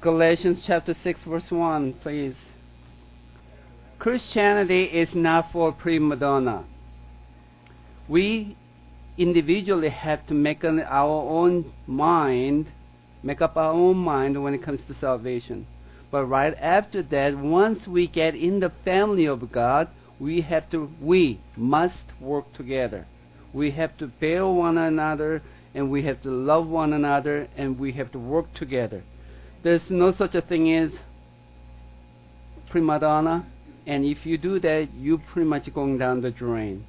Galatians chapter 6 verse 1, please. Christianity is not for prima donna. We individually have to make up our own mind when it comes to salvation. But right after that, once we get in the family of God, we must work together. We have to bear one another, and we have to love one another, and we have to work together. There's no such a thing as prima donna, and if you do that, you're pretty much going down the drain.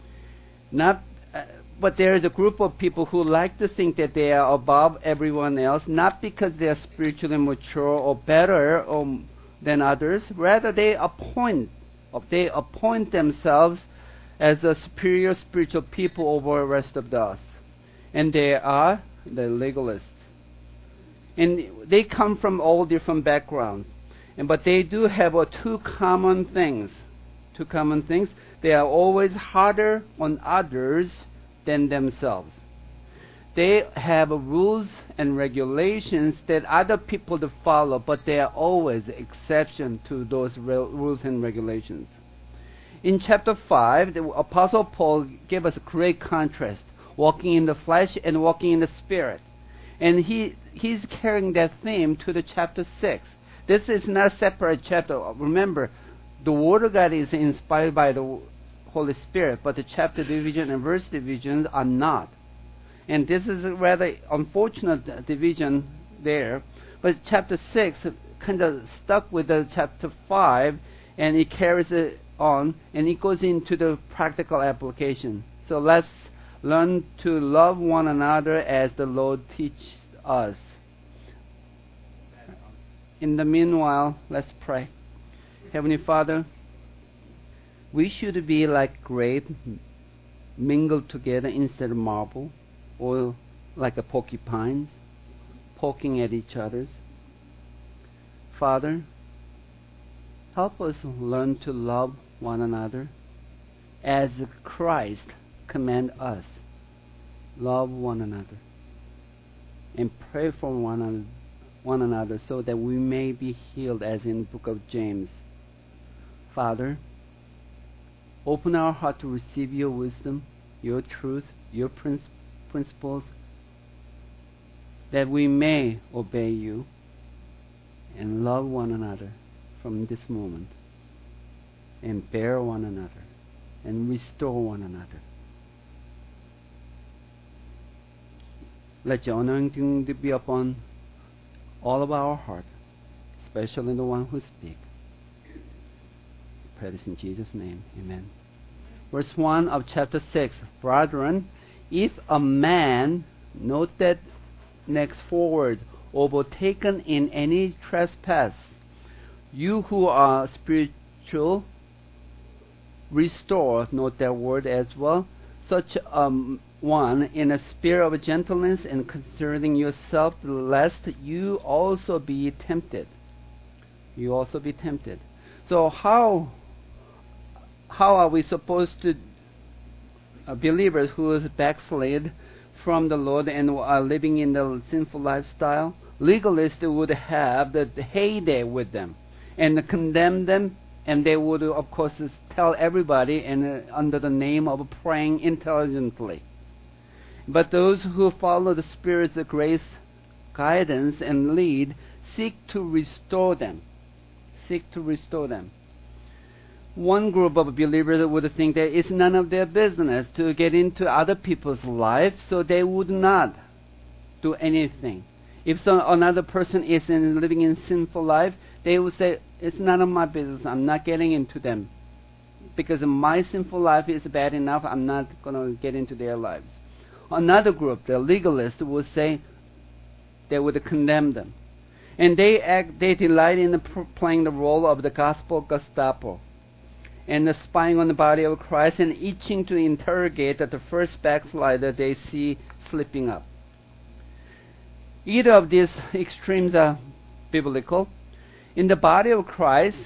But there is a group of people who like to think that they are above everyone else, not because they are spiritually mature or better than others. Rather, they appoint themselves as the superior spiritual people over the rest of us. And they are the legalists. And they come from all different backgrounds. But they do have two common things. They are always harder on others than themselves. They have rules and regulations that other people to follow, but they are always exception to those rules and regulations. In chapter 5, the Apostle Paul gave us a great contrast, walking in the flesh and walking in the spirit. And he's carrying that theme to the chapter 6. This is not a separate chapter. Remember, the Word of God is inspired by the Holy Spirit, but the chapter division and verse divisions are not. And this is a rather unfortunate division there. But chapter 6 kind of stuck with the chapter 5, and it carries it on, and it goes into the practical application. So let's learn to love one another as the Lord teaches us. In the meanwhile, let's pray. Heavenly Father, we should be like grape mingled together instead of marble, or like a porcupines poking at each other's. Father, help us learn to love one another as Christ command us. Love one another and pray for one another so that we may be healed, as in the book of James. Father, open our heart to receive your wisdom, your truth, your principles, that we may obey you and love one another from this moment, and bear one another, and restore one another. Let your anointing be upon all of our heart, especially the one who speaks. Pray this in Jesus' name. Amen. Verse 1 of chapter 6. Brethren, if a man, note that next forward, overtaken in any trespass, you who are spiritual, restore, note that word as well, such one in a spirit of gentleness, and considering yourself, lest you also be tempted. So how are we supposed to, believers who is backslid from the Lord and are living in the sinful lifestyle? Legalists would have the heyday with them and condemn them, and they would, of course, tell everybody and under the name of praying intelligently. But those who follow the Spirit's grace, guidance, and lead seek to restore them. One group of believers would think that it's none of their business to get into other people's life, so they would not do anything. If another person is living in sinful life, they would say, it's none of my business, I'm not getting into them. Because my sinful life is bad enough, I'm not going to get into their lives. Another group, the legalists, would say, they would condemn them. And they delight in playing the role of the gospel Gestapo, and the spying on the body of Christ, and itching to interrogate the first backslider they see slipping up. Either of these extremes are biblical. In the body of Christ,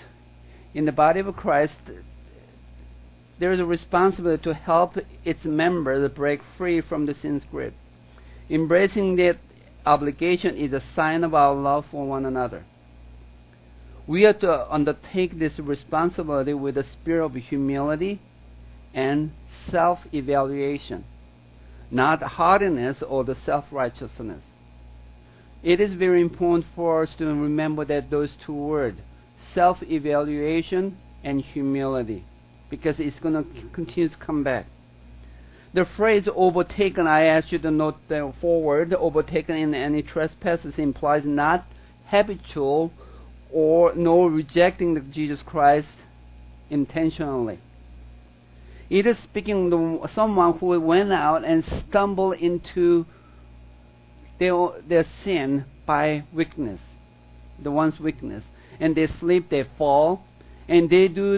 there is a responsibility to help its members break free from the sin's grip. Embracing that obligation is a sign of our love for one another. We are to undertake this responsibility with a spirit of humility and self-evaluation, not hardiness or the self-righteousness. It is very important for us to remember that those two words, self-evaluation and humility, because it's going to continue to come back. The phrase overtaken, I ask you to note the forward, overtaken in any trespasses implies not habitual or no rejecting of Jesus Christ intentionally. It is speaking of someone who went out and stumbled into their sin by weakness, the one's weakness, and they slip, they fall, and they do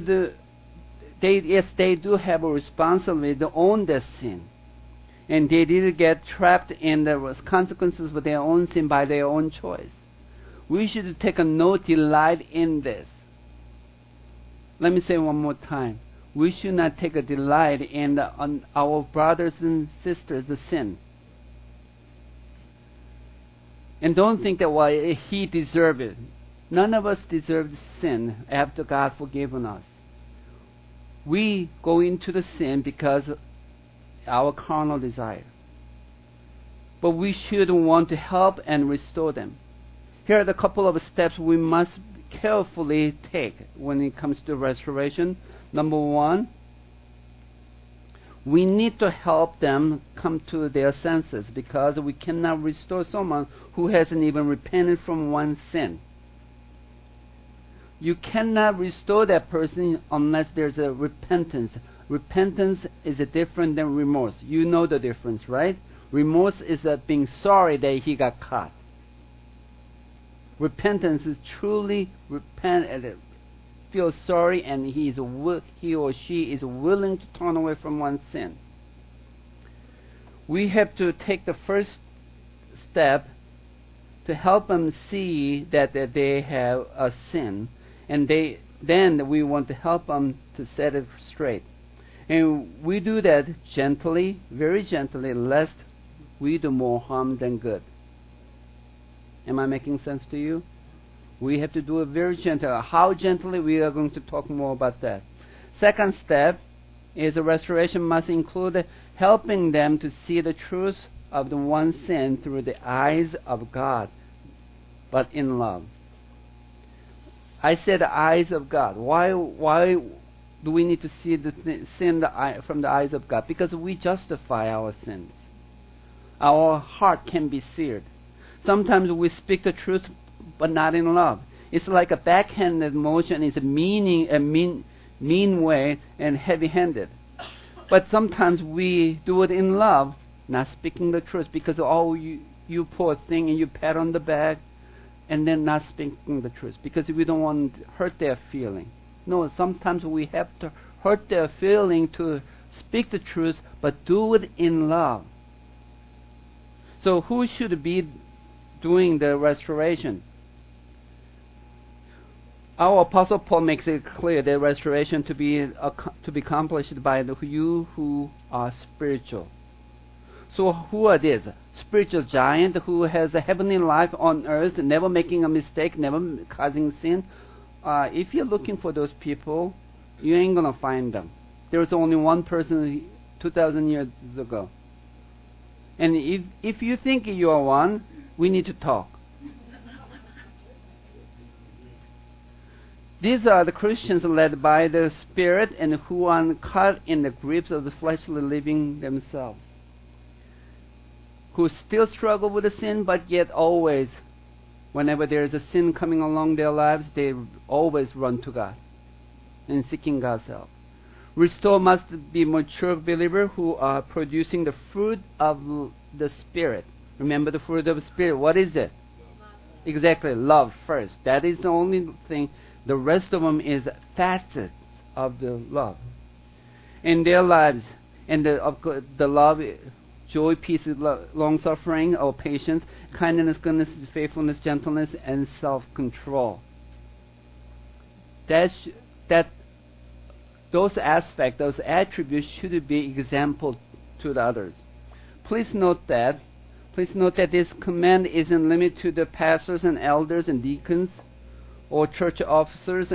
have a responsibility to own their sin, and they did get trapped in the consequences of their own sin by their own choice. We should take no delight in this. Let me say one more time. We should not take a delight in on our brothers and sisters' sin. And don't think that, well, he deserved it. None of us deserve sin after God forgiven us. We go into the sin because of our carnal desire. But we should want to help and restore them. Here are the couple of steps we must carefully take when it comes to restoration. Number one, we need to help them come to their senses, because we cannot restore someone who hasn't even repented from one sin. You cannot restore that person unless there's a repentance. Repentance is different than remorse. You know the difference, right? Remorse is being sorry that he got caught. Repentance is truly repent and feel sorry, and he or she is willing to turn away from one's sin. We have to take the first step to help them see that they have a sin, and then we want to help them to set it straight. And we do that gently, very gently, lest we do more harm than good. Am I making sense to you? We have to do it very gently. How gently? We are going to talk more about that. Second step is the restoration must include helping them to see the truth of the one sin through the eyes of God, but in love. I said the eyes of God. Why do we need to see the sin from the eyes of God? Because we justify our sins. Our heart can be seared. Sometimes we speak the truth, but not in love. It's like a backhanded motion. It's a mean way and heavy-handed. But sometimes we do it in love, not speaking the truth, because you poor thing, and you pat on the back, and then not speaking the truth, because we don't want to hurt their feeling. No, sometimes we have to hurt their feeling to speak the truth, but do it in love. So who should be doing the restoration? Our Apostle Paul makes it clear that restoration to be accomplished by you who are spiritual. So who are these? Spiritual giant who has a heavenly life on earth, never making a mistake, never causing sin. If you're looking for those people, you ain't going to find them. There was only one person 2,000 years ago. And if you think you are one, we need to talk. These are the Christians led by the Spirit and who are caught in the grips of the fleshly living themselves, who still struggle with the sin, but yet always, whenever there is a sin coming along their lives, they always run to God and seeking God's help. Restore must be mature believers who are producing the fruit of the Spirit. Remember the fruit of the Spirit. What is it? Love. Exactly, love first. That is the only thing. The rest of them is facets of the love. In their lives, and the love, joy, peace, long-suffering, or patience, kindness, goodness, faithfulness, gentleness, and self-control. Those aspects, those attributes should be example to the others. Please note that Please note that this command isn't limited to the pastors and elders and deacons or church officers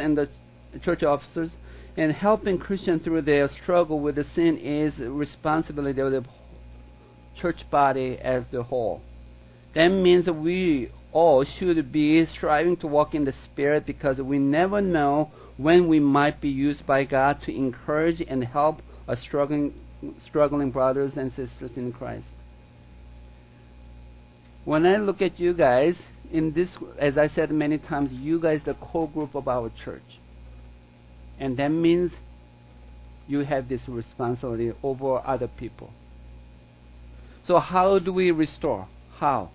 and helping Christians through their struggle with the sin is responsibility of the church body as the whole. That means that we all should be striving to walk in the Spirit, because we never know when we might be used by God to encourage and help our struggling brothers and sisters in Christ. When I look at you guys, in this, as I said many times, you guys are the core group of our church. And that means you have this responsibility over other people. So how do we restore? How?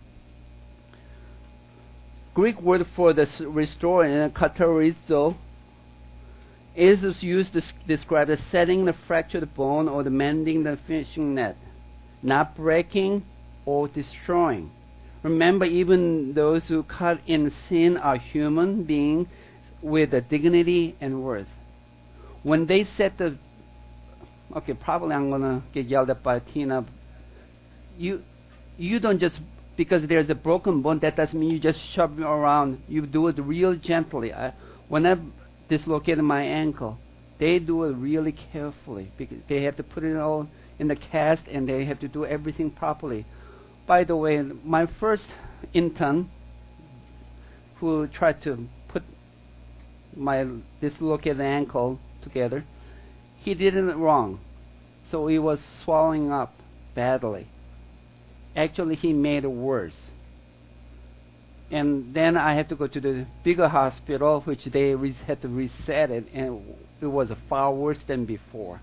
Greek word for the restore, katerizo, is used to describe the setting the fractured bone or the mending the fishing net, not breaking or destroying. Remember, even those who caught in sin are human beings with a dignity and worth. When they set the... Okay, probably I'm going to get yelled at by Tina. You don't just... Because there's a broken bone, that doesn't mean you just shove it around. You do it real gently. When I dislocated my ankle, they do it really carefully, because they have to put it all in the cast and they have to do everything properly. By the way, my first intern who tried to put my dislocated ankle together, he did it wrong. So he was swelling up badly. Actually, he made it worse. And then I had to go to the bigger hospital, which they had to reset it, and it was far worse than before.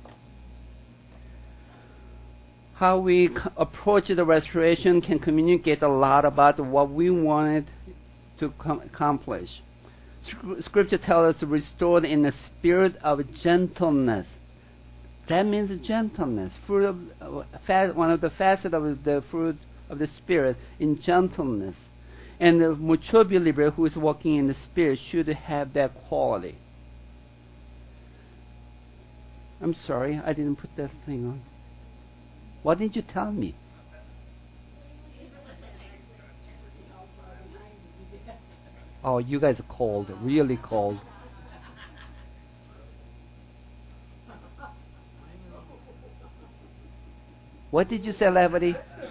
How we approach the restoration can communicate a lot about what we wanted to accomplish. Scripture tells us to restore in the spirit of gentleness. That means gentleness. One of the facets of the fruit of the Spirit in gentleness. And the mature believer who is walking in the Spirit should have that quality. I'm sorry, I didn't put that thing on. Why didn't you tell me? Oh, you guys are cold, really cold. What did you say, Levity?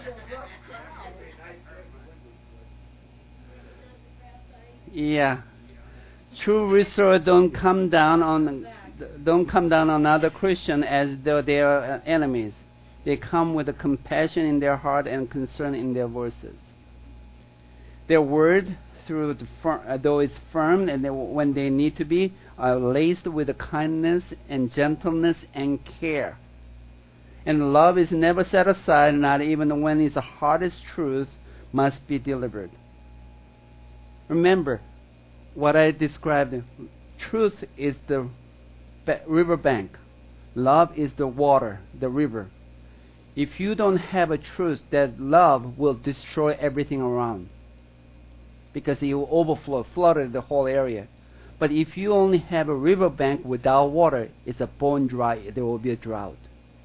Yeah. True restore don't come down on other Christian as though they are enemies. They come with a compassion in their heart and concern in their voices. Their word, though it's firm and when they need to be, are laced with a kindness and gentleness and care. And love is never set aside, not even when its hardest truth must be delivered. Remember what I described. Truth is the riverbank. Love is the water, the river. If you don't have a truth, that love will destroy everything around, because it will overflow, flood the whole area. But if you only have a riverbank without water, it's a bone dry. There will be a drought.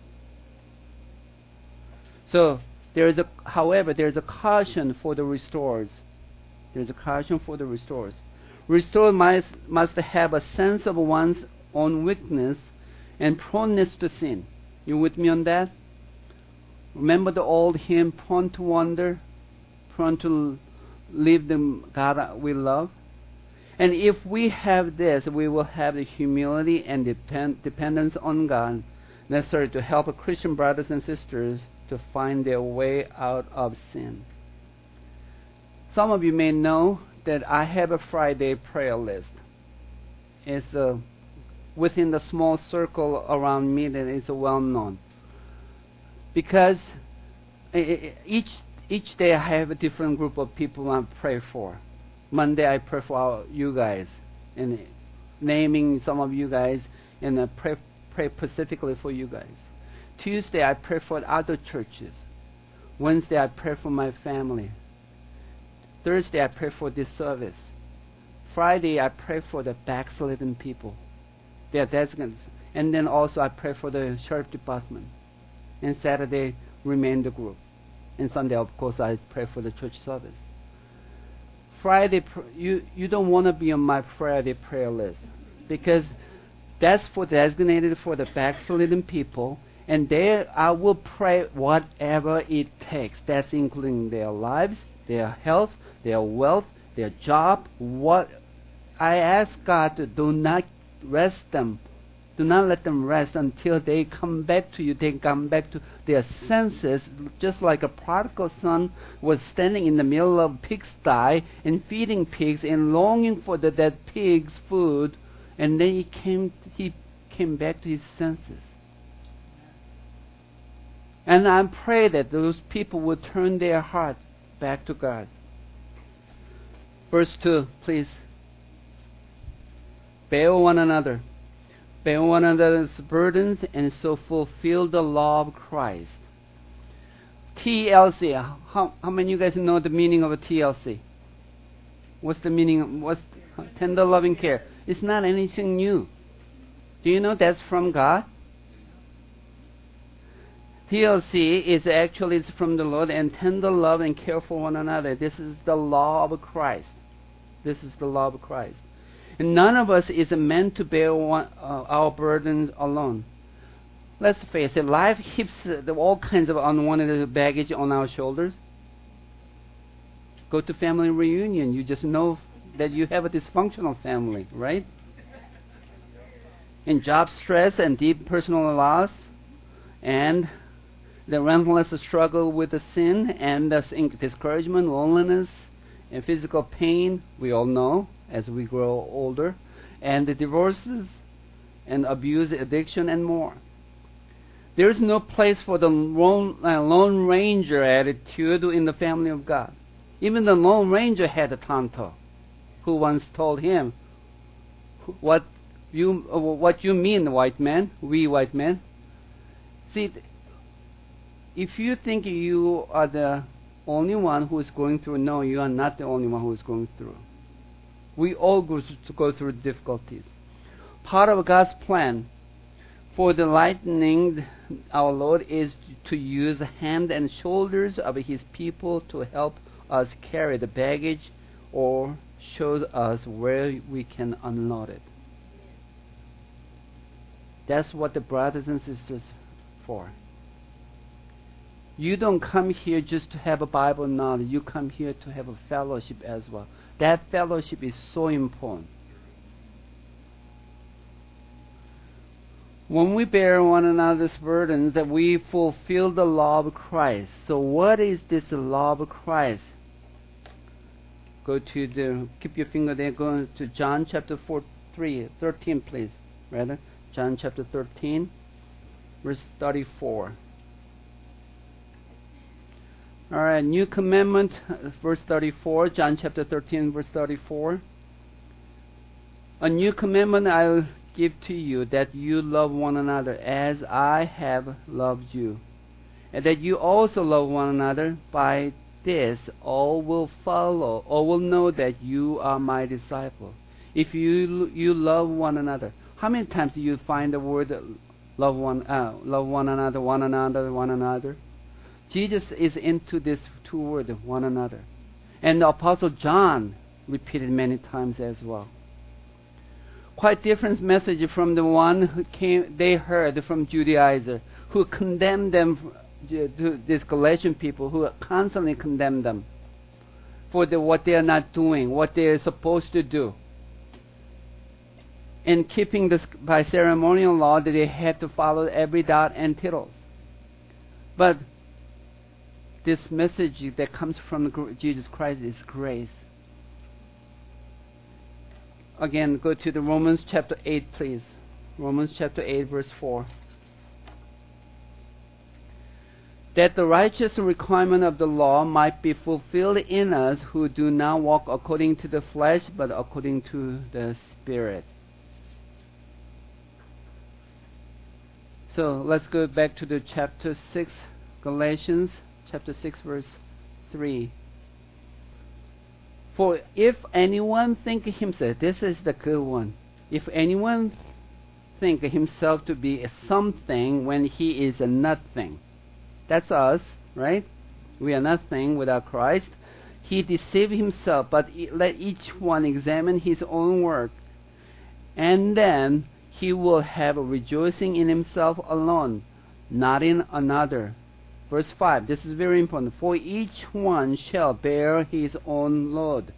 So however, there is a caution for the restorers. There is a caution for the restorers. Restored must have a sense of one's own weakness and proneness to sin. You with me on that? Remember the old hymn, prone to wander, prone to leave the God we love? And if we have this, we will have the humility and dependence on God necessary to help Christian brothers and sisters to find their way out of sin. Some of you may know that I have a Friday prayer list. It's within the small circle around me that is well known. Because each day I have a different group of people I pray for. Monday I pray for you guys, and naming some of you guys, and I pray specifically for you guys. Tuesday I pray for other churches. Wednesday I pray for my family. Thursday I pray for this service. Friday I pray for the backslidden people. Their designates. And then also I pray for the sheriff department. And Saturday remain the group. And Sunday, of course, I pray for the church service. Friday, you don't want to be on my Friday prayer list, because that's designated for the backslidden people, and there I will pray whatever it takes. That's including their lives, their health, their wealth, their job. What I ask God to do not rest them. Do not let them rest until they come back to you. They come back to their senses, just like a prodigal son was standing in the middle of pigsty and feeding pigs and longing for that pig's food, and then he came back to his senses. And I pray that those people will turn their heart back to God. Verse 2, please. Bear one another. Bear one another's burdens, and so fulfill the law of Christ. TLC. How many of you guys know the meaning of a TLC? What's the meaning? What's tender loving care? It's not anything new. Do you know that's from God? TLC is actually from the Lord, and tender love and care for one another. This is the law of Christ. This is the law of Christ. And none of us is meant to bear our burdens alone. Let's face it, life heaps all kinds of unwanted baggage on our shoulders. Go to family reunion, you just know that you have a dysfunctional family, right? And job stress and deep personal loss, and the relentless struggle with the sin, and the discouragement, loneliness, and physical pain, we all know as we grow older, and the divorces and abuse, addiction, and more. There is no place for the Lone Ranger attitude in the family of God. Even the Lone Ranger had a Tonto who once told him, what you mean, white man, we white men? See, if you think you are the only one who is going through, no, you are not the only one who is going through. We all go through difficulties. Part of God's plan for the lightening our Lord is to use the hand and shoulders of His people to help us carry the baggage, or shows us where we can unload it. That's what the brothers and sisters for. You don't come here just to have a Bible knowledge. You come here to have a fellowship as well. That fellowship is so important. When we bear one another's burdens, that we fulfill the law of Christ. So what is this law of Christ? Keep your finger there, go to John chapter 13, please. John chapter 13, verse 34. All right, new commandment, verse 34, John chapter 13, verse 34. A new commandment I'll give to you, that you love one another as I have loved you, and that you also love one another. By this all will follow, all will know that you are my disciple, if you love one another. How many times do you find the word love one another? Jesus is into this two words, one another. And the Apostle John repeated many times as well. Quite different message from the one they heard from Judaizer, who condemned them, to these Galatian people, who constantly condemned them for what they are not doing, what they are supposed to do. And keeping this by ceremonial law, that they have to follow every dot and tittles. But this message that comes from Jesus Christ is grace. Again, go to the Romans chapter 8, please. Romans chapter 8, verse 4. That the righteous requirement of the law might be fulfilled in us, who do not walk according to the flesh, but according to the Spirit. So let's go back to the chapter 6, Galatians chapter 6, verse 3. For if anyone think himself, this is the good one, if anyone think himself to be something when he is a nothing, that's us, right? We are nothing without Christ. He deceived himself, but let each one examine his own work, and then he will have a rejoicing in himself alone, not in another. Verse 5, this is very important. For each one shall bear his own load.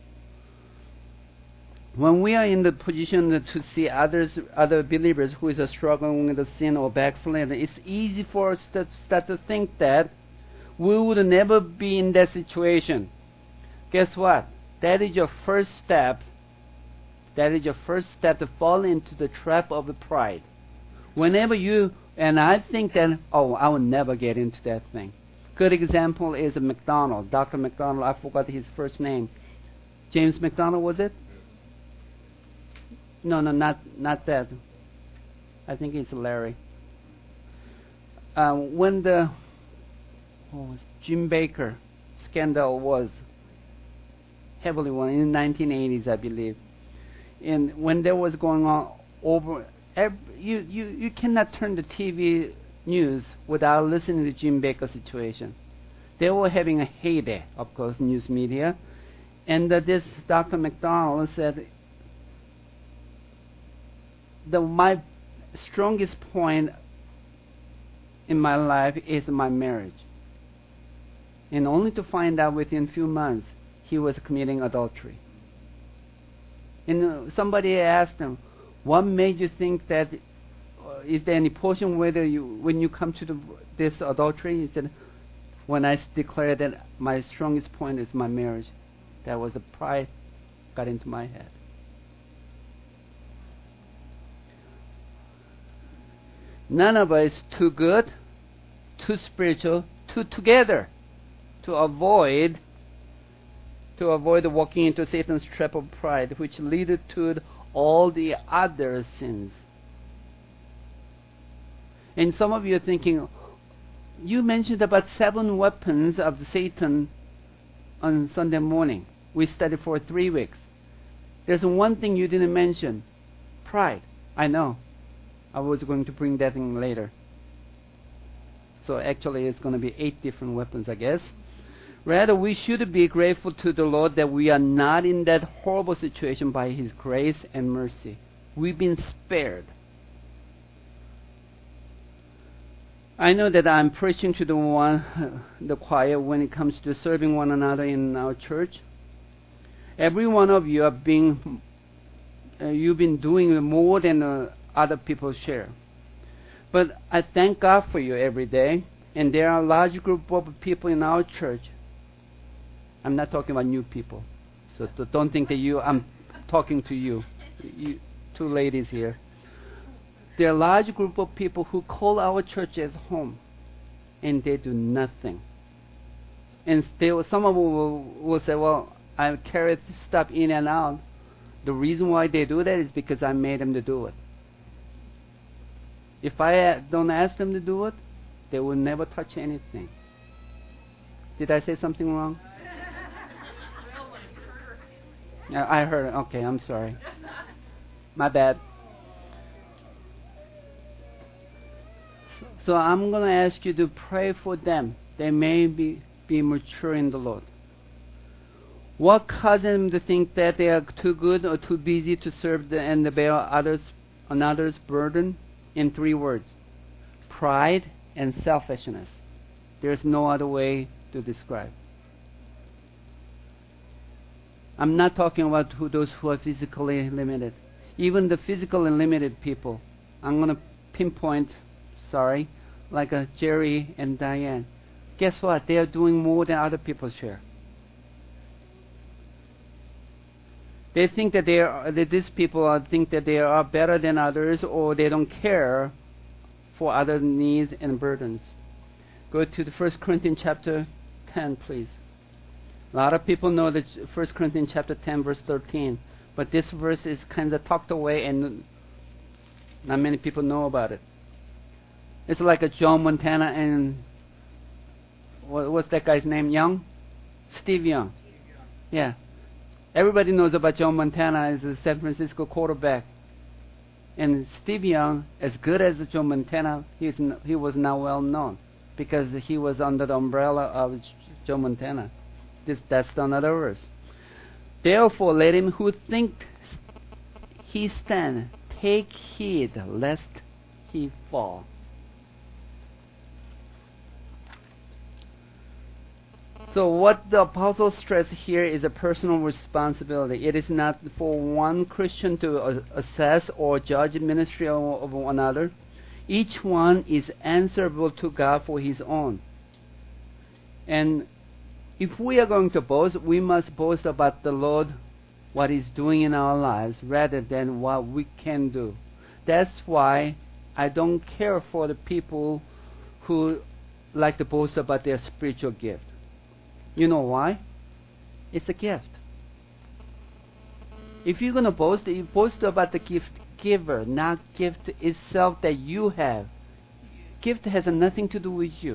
When we are in the position to see other believers who is struggling with sin or backsliding, it's easy for us to start to think that we would never be in that situation. Guess what? That is your first step. That is your first step to fall into the trap of the pride. Whenever you, and I think that, I will never get into that thing. Good example is McDonald, Dr. McDonald. I forgot his first name. James McDonald, was it? No, not that. I think it's Larry. When the Jim Baker scandal was heavily one in the 1980s, I believe, and when that was going on you cannot turn the TV news without listening to Jim Baker's situation. They were having a heyday, of course, news media, and this Dr. McDonald said, my strongest point in my life is my marriage. And only to find out within a few months he was committing adultery. And somebody asked him, what made you think that, is there any portion when you come to this adultery? He said, when I declared that my strongest point is my marriage, that was the pride got into my head. None of us is too good, too spiritual, too together to avoid walking into Satan's trap of pride, which leads to all the other sins. And some of you are thinking, you mentioned about 7 weapons of Satan on Sunday morning. We studied for 3 weeks. There's one thing you didn't mention, pride. I know. I was going to bring that in later. So actually it's going to be 8 different weapons, I guess. Rather, we should be grateful to the Lord that we are not in that horrible situation by His grace and mercy. We've been spared. I know that I'm preaching to the choir when it comes to serving one another in our church. Every one of you you've been doing more than other people share. But I thank God for you every day. And there are a large group of people in our church. I'm not talking about new people. So don't think that I'm talking to you 2 ladies here. There are a large group of people who call our church as home. And they do nothing. And some of them will say, well, I carry stuff in and out. The reason why they do that is because I made them to do it. If I don't ask them to do it, they will never touch anything. Did I say something wrong? I heard it. Okay, I'm sorry. My bad. So I'm going to ask you to pray for them. They may be mature in the Lord. What causes them to think that they are too good or too busy to serve and bear another's burden? In 3 words: pride and selfishness. There's no other way to describe. I'm not talking about those who are physically limited. Even the physically limited people, I'm going to pinpoint, like Jerry and Diane. Guess what? They are doing more than other people share. They think that these people think that they are better than others, or they don't care for other needs and burdens. Go to the 1 Corinthians chapter 10, please. A lot of people know that 1 Corinthians chapter 10, verse 13. But this verse is kind of tucked away and not many people know about it. It's like a John Montana and what's that guy's name? Young? Steve Young. Yeah. Everybody knows about John Montana as a San Francisco quarterback. And Steve Young, as good as John Montana, he was not well known. because he was under the umbrella of Joe Montana. That's another verse. Therefore, let him who think he stand take heed lest he fall. So what the apostle stresses here is a personal responsibility. It is not for one Christian to assess or judge the ministry of another. Each one is answerable to God for his own. And if we are going to boast, we must boast about the Lord, what He's doing in our lives, rather than what we can do. That's why I don't care for the people who like to boast about their spiritual gift. You know why? It's a gift. If you're going to boast, you boast about the gift giver, not gift itself that you have. Gift has nothing to do with you.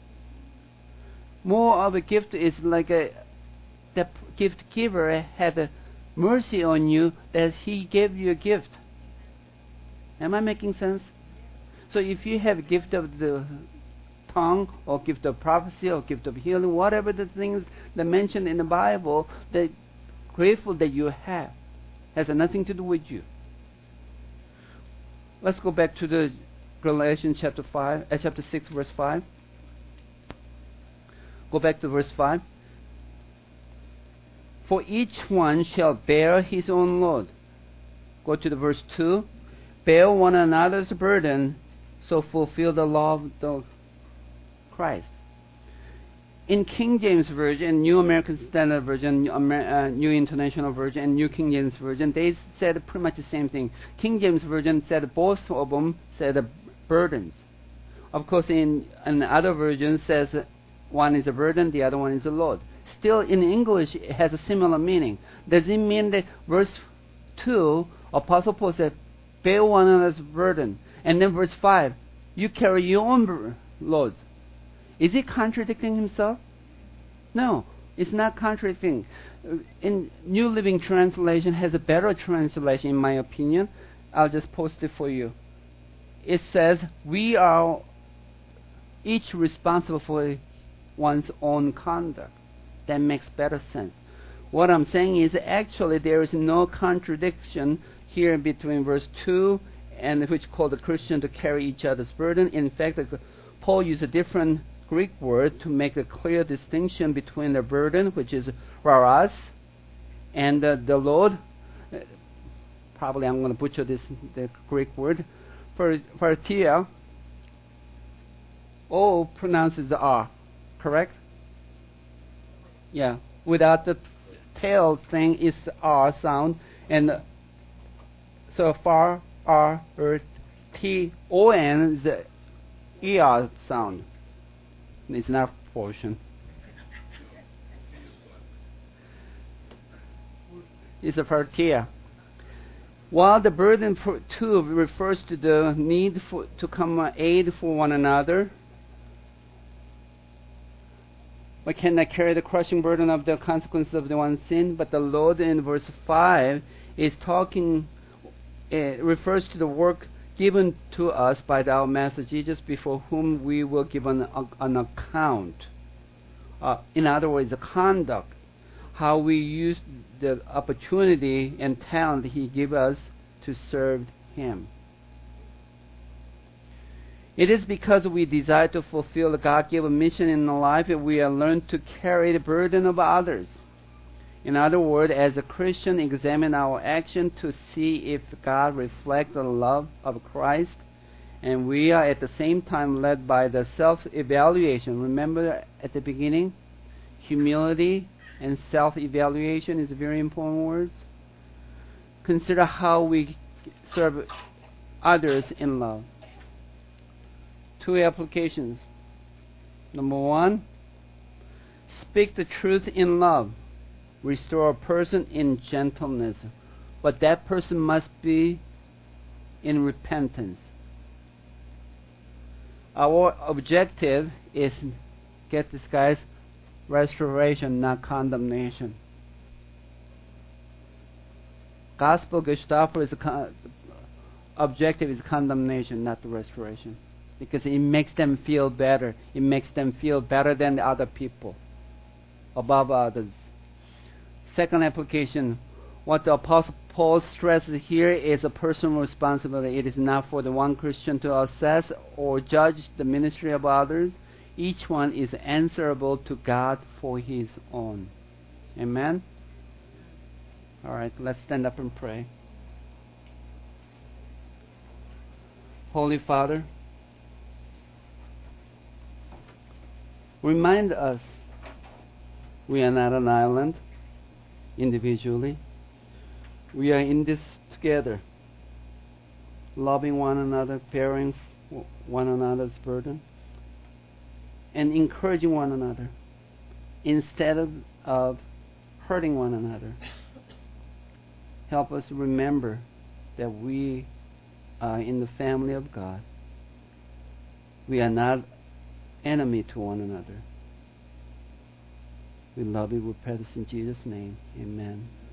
More of a gift is like the gift giver had a mercy on you that he gave you a gift. Am I making sense? So if you have a gift of the tongue, or gift of prophecy, or gift of healing, whatever the things that mentioned in the Bible, that grateful that you have, has nothing to do with you. Let's go back to the Galatians chapter 6, verse 5. Go back to verse 5. For each one shall bear his own load. Go to the verse 2. Bear one another's burden, so fulfill the law of the Christ. In King James Version, New American Standard Version, New International Version, and New King James Version, they said pretty much the same thing. King James Version said both of them said burdens. Of course, in other versions says one is a burden, the other one is a load. Still, in English, it has a similar meaning. Does it mean that verse 2, Apostle Paul said, bear one another's burden, and then verse 5, you carry your own loads? Is he contradicting himself? No, it's not contradicting. In New Living Translation has a better translation, in my opinion. I'll just post it for you. It says, we are each responsible for one's own conduct. That makes better sense. What I'm saying is actually there is no contradiction here between verse 2 and which called the Christian to carry each other's burden. In fact, Paul used a different Greek word to make a clear distinction between the burden, which is varas, and the load. Probably I'm going to butcher the Greek word. Partia. O pronounces the R, correct? Yeah. Without the tail thing, it's R sound, and so far R T O N is the ER sound. It's not portion. It's a partia. While the burden for two refers to the need to come aid for one another, we cannot carry the crushing burden of the consequences of the one sin. But the load in verse 5 is refers to the work given to us by our Master Jesus, before whom we will give an account. In other words, the conduct, how we use the opportunity and talent He gave us to serve Him. It is because we desire to fulfill the God-given mission in life that we are learned to carry the burden of others. In other words, as a Christian, examine our action to see if God reflects the love of Christ, and we are at the same time led by the self-evaluation. Remember at the beginning, humility and self-evaluation is very important words. Consider how we serve others in love. 2 applications. Number 1, speak the truth in love. Restore a person in gentleness, but that person must be in repentance. Our objective is, get this guys, restoration, not condemnation. Gospel Gestapo is objective is condemnation, not the restoration. because it makes them feel better. It makes them feel better than the other people, above others. Second application, what the Apostle Paul stresses here is a personal responsibility. It is not for the one Christian to assess or judge the ministry of others. Each one is answerable to God for his own. Amen? All right, let's stand up and pray. Holy Father, remind us we are not an island individually. We are in this together, loving one another, bearing one another's burden, and encouraging one another instead of hurting one another. Help us remember that we are in the family of God. We are not enemy to one another. We love you. We pray this in Jesus' name. Amen.